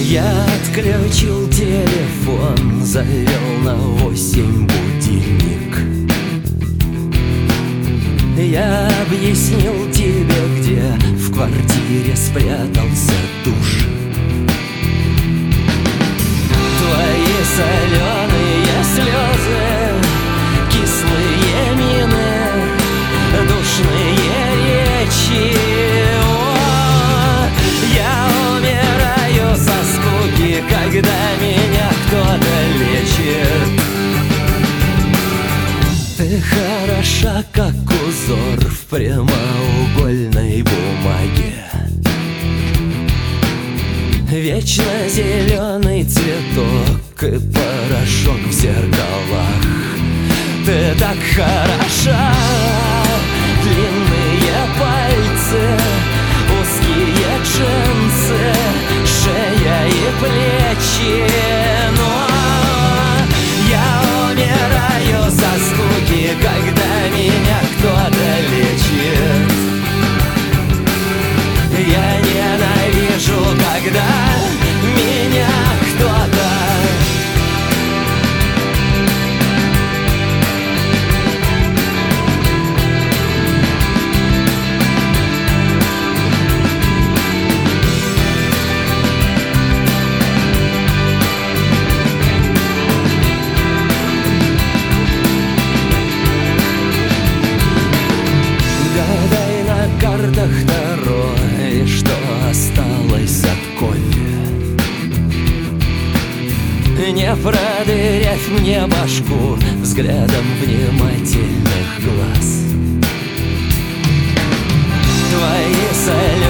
Я отключил телефон, завел на 8 будильник. Я объяснил тебе, где в квартире спрятался душ. Твои соленые слезы, кислые мины, душные речи. О, я умираю со скуки, когда меня кто-то лечит. Ты хороша, как узор в прямоугольной бумаге. Вечно зеленый цветок и порошок в зеркалах. Ты так хороша, длинные пальцы, узкие джинсы, шея и плечи. Но я умираю со скуки, когда меня кто-то лечит. Я ненавижу, когда меня кто-то. Гадай на картах Таро, и что осталось от кофе. Не продырявь мне башку взглядом внимательных глаз. Твои соленые